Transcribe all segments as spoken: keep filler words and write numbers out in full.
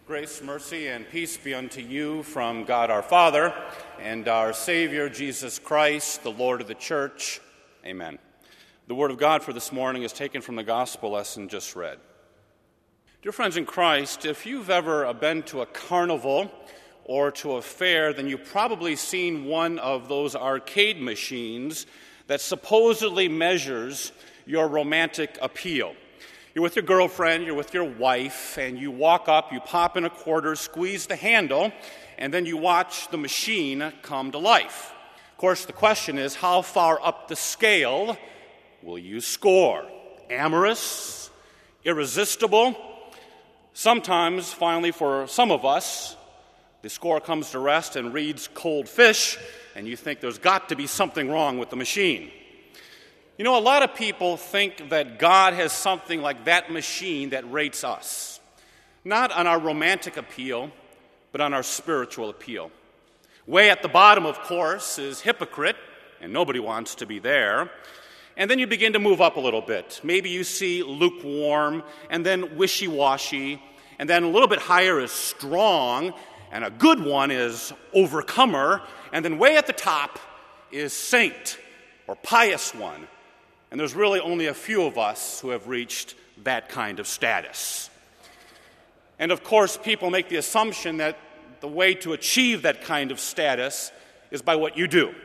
Grace, mercy, and peace be unto you from God our Father and our Savior, Jesus Christ, the Lord of the Church. Amen. The Word of God for this morning is taken from the Gospel lesson just read. Dear friends in Christ, if you've ever been to a carnival or to a fair, then you've probably seen one of those arcade machines that supposedly measures your romantic appeal. You're with your girlfriend, you're with your wife, and you walk up, you pop in a quarter, squeeze the handle, and then you watch the machine come to life. Of course, the question is, how far up the scale will you score? Amorous? Irresistible? Sometimes, finally, for some of us, the score comes to rest and reads cold fish, and you think there's got to be something wrong with the machine. You know, a lot of people think that God has something like that machine that rates us, not on our romantic appeal, but on our spiritual appeal. Way at the bottom, of course, is hypocrite, and nobody wants to be there. And then you begin to move up a little bit. Maybe you see lukewarm, and then wishy-washy, and then a little bit higher is strong, and a good one is overcomer, and then way at the top is saint, or pious one. And there's really only a few of us who have reached that kind of status. And of course, people make the assumption that the way to achieve that kind of status is by what you do,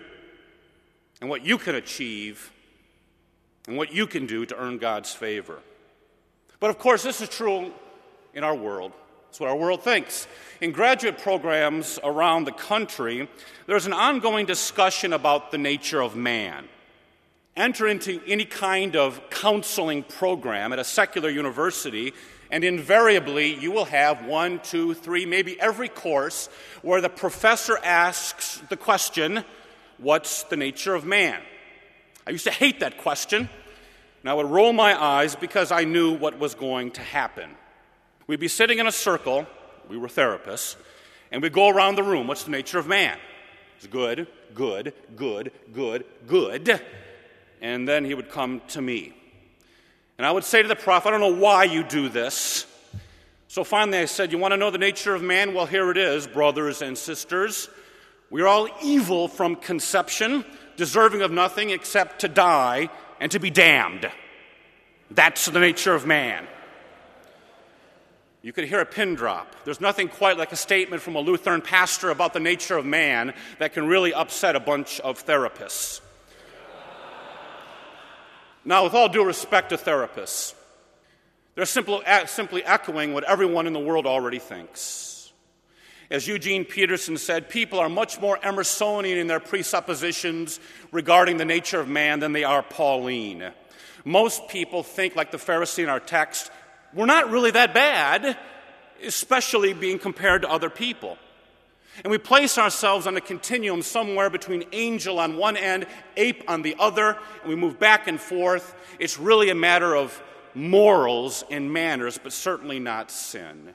and what you can achieve, and what you can do to earn God's favor. But of course, this is true in our world. It's what our world thinks. In graduate programs around the country, there's an ongoing discussion about the nature of man. Enter into any kind of counseling program at a secular university, and invariably you will have one, two, three, maybe every course where the professor asks the question, what's the nature of man? I used to hate that question, and I would roll my eyes because I knew what was going to happen. We'd be sitting in a circle, we were therapists, and we'd go around the room, what's the nature of man? It's good, good, good, good, good. And then he would come to me. And I would say to the prof, I don't know why you do this. So finally I said, you want to know the nature of man? Well, here it is, brothers and sisters. We are all evil from conception, deserving of nothing except to die and to be damned. That's the nature of man. You could hear a pin drop. There's nothing quite like a statement from a Lutheran pastor about the nature of man that can really upset a bunch of therapists. Now, with all due respect to therapists, they're simply, simply echoing what everyone in the world already thinks. As Eugene Peterson said, people are much more Emersonian in their presuppositions regarding the nature of man than they are Pauline. Most people think, like the Pharisee in our text, we're not really that bad, especially being compared to other people. And we place ourselves on a continuum somewhere between angel on one end, ape on the other, and we move back and forth. It's really a matter of morals and manners, but certainly not sin.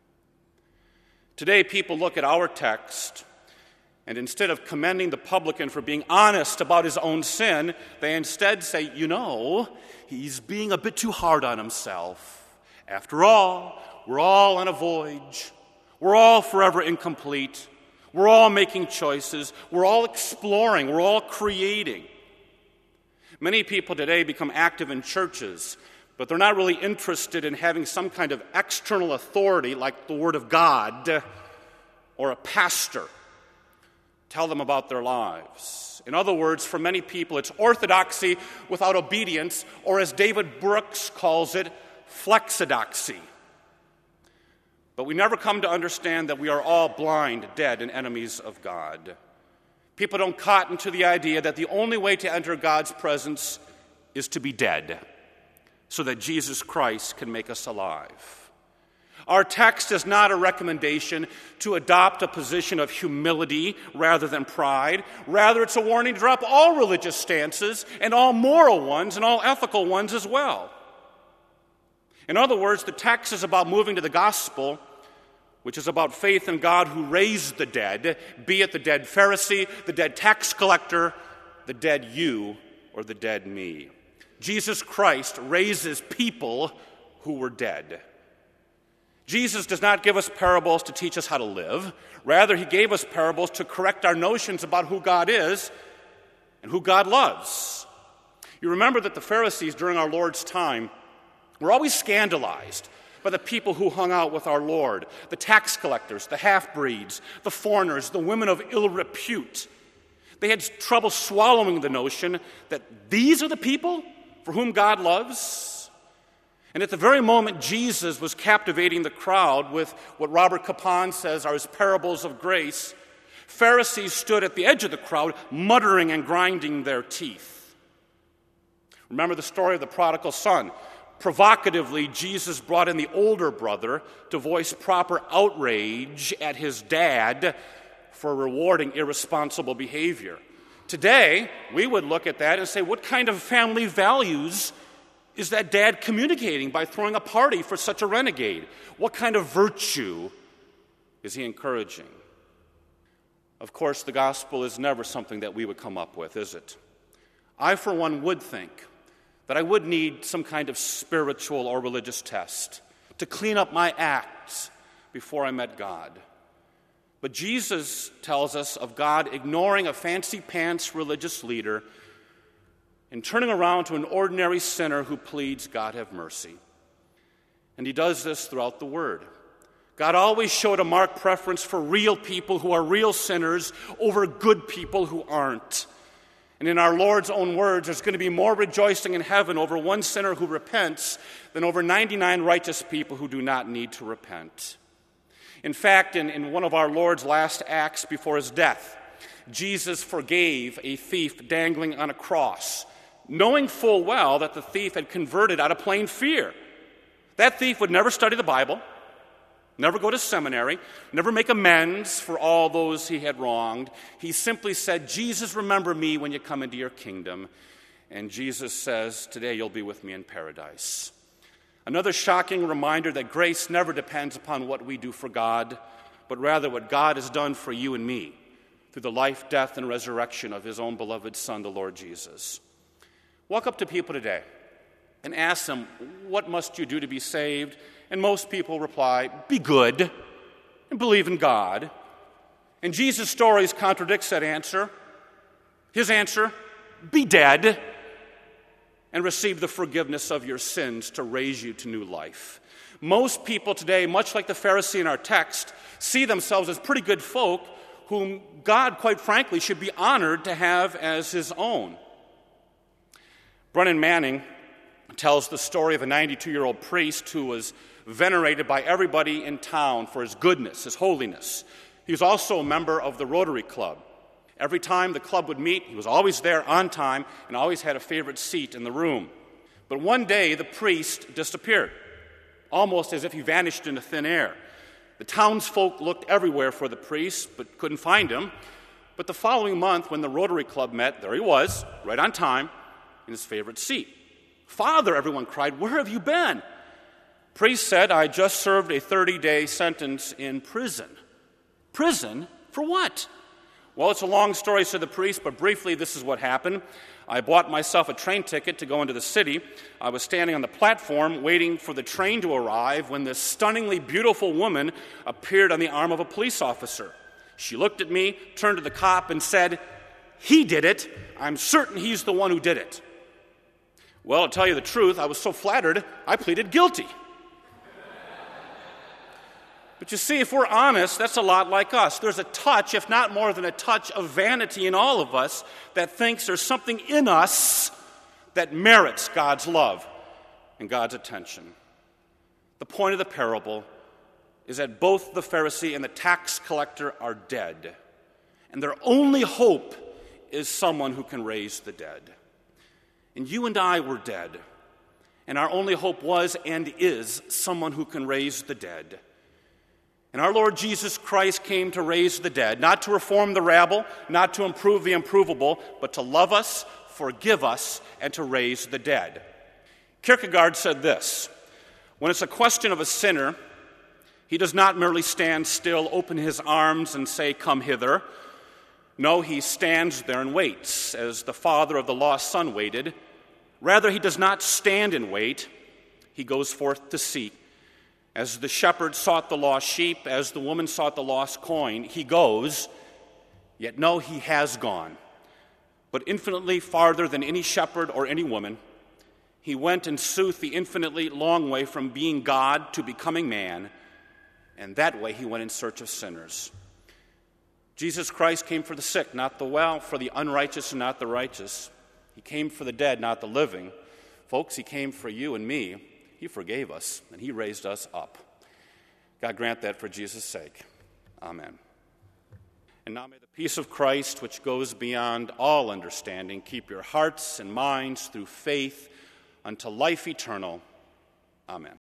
Today, people look at our text, and instead of commending the publican for being honest about his own sin, they instead say, you know, he's being a bit too hard on himself. After all, we're all on a voyage. We're all forever incomplete. We're all making choices. We're all exploring. We're all creating. Many people today become active in churches, but they're not really interested in having some kind of external authority like the Word of God or a pastor tell them about their lives. In other words, for many people, it's orthodoxy without obedience, or as David Brooks calls it, flexidoxy. But we never come to understand that we are all blind, dead, and enemies of God. People don't cotton to the idea that the only way to enter God's presence is to be dead, so that Jesus Christ can make us alive. Our text is not a recommendation to adopt a position of humility rather than pride. Rather, it's a warning to drop all religious stances and all moral ones and all ethical ones as well. In other words, the text is about moving to the gospel, which is about faith in God who raised the dead, be it the dead Pharisee, the dead tax collector, the dead you, or the dead me. Jesus Christ raises people who were dead. Jesus does not give us parables to teach us how to live. Rather, he gave us parables to correct our notions about who God is and who God loves. You remember that the Pharisees during our Lord's time were always scandalized by the people who hung out with our Lord, the tax collectors, the half-breeds, the foreigners, the women of ill repute. They had trouble swallowing the notion that these are the people for whom God loves. And at the very moment Jesus was captivating the crowd with what Robert Capon says are his parables of grace, Pharisees stood at the edge of the crowd, muttering and grinding their teeth. Remember the story of the prodigal son. Provocatively, Jesus brought in the older brother to voice proper outrage at his dad for rewarding irresponsible behavior. Today, we would look at that and say, what kind of family values is that dad communicating by throwing a party for such a renegade? What kind of virtue is he encouraging? Of course, the gospel is never something that we would come up with, is it? I, for one, would think that I would need some kind of spiritual or religious test to clean up my acts before I met God. But Jesus tells us of God ignoring a fancy-pants religious leader and turning around to an ordinary sinner who pleads, God have mercy. And he does this throughout the Word. God always showed a marked preference for real people who are real sinners over good people who aren't. And in our Lord's own words, there's going to be more rejoicing in heaven over one sinner who repents than over ninety-nine righteous people who do not need to repent. In fact, in, in one of our Lord's last acts before his death, Jesus forgave a thief dangling on a cross, knowing full well that the thief had converted out of plain fear. That thief would never study the Bible, never go to seminary, never make amends for all those he had wronged. He simply said, Jesus, remember me when you come into your kingdom. And Jesus says, today you'll be with me in paradise. Another shocking reminder that grace never depends upon what we do for God, but rather what God has done for you and me through the life, death, and resurrection of his own beloved Son, the Lord Jesus. Walk up to people today and ask them, what must you do to be saved? And most people reply, be good and believe in God. And Jesus' stories contradicts that answer. His answer, be dead and receive the forgiveness of your sins to raise you to new life. Most people today, much like the Pharisee in our text, see themselves as pretty good folk whom God, quite frankly, should be honored to have as his own. Brennan Manning tells the story of a ninety-two-year-old priest who was venerated by everybody in town for his goodness, his holiness. He was also a member of the Rotary Club. Every time the club would meet, he was always there on time and always had a favorite seat in the room. But one day, the priest disappeared, almost as if he vanished into thin air. The townsfolk looked everywhere for the priest, but couldn't find him. But the following month, when the Rotary Club met, there he was, right on time, in his favorite seat. Father, everyone cried, where have you been? Priest said, I just served a thirty-day sentence in prison. Prison? For what? Well, it's a long story, said the priest, but briefly, this is what happened. I bought myself a train ticket to go into the city. I was standing on the platform waiting for the train to arrive when this stunningly beautiful woman appeared on the arm of a police officer. She looked at me, turned to the cop, and said, he did it. I'm certain he's the one who did it. Well, to tell you the truth, I was so flattered, I pleaded guilty. But you see, if we're honest, that's a lot like us. There's a touch, if not more than a touch, of vanity in all of us that thinks there's something in us that merits God's love and God's attention. The point of the parable is that both the Pharisee and the tax collector are dead, and their only hope is someone who can raise the dead. And you and I were dead, and our only hope was and is someone who can raise the dead. And our Lord Jesus Christ came to raise the dead, not to reform the rabble, not to improve the improvable, but to love us, forgive us, and to raise the dead. Kierkegaard said this, when it's a question of a sinner, he does not merely stand still, open his arms, and say, come hither. No, he stands there and waits, as the father of the lost son waited. Rather, he does not stand and wait. He goes forth to seek, As the shepherd sought the lost sheep, as the woman sought the lost coin, he goes, yet no, he has gone. But infinitely farther than any shepherd or any woman, he went in sooth the infinitely long way from being God to becoming man, and that way he went in search of sinners. Jesus Christ came for the sick, not the well, for the unrighteous and not the righteous. He came for the dead, not the living. Folks, he came for you and me. He forgave us, and he raised us up. God grant that for Jesus' sake. Amen. And now may the peace of Christ, which goes beyond all understanding, keep your hearts and minds through faith unto life eternal. Amen.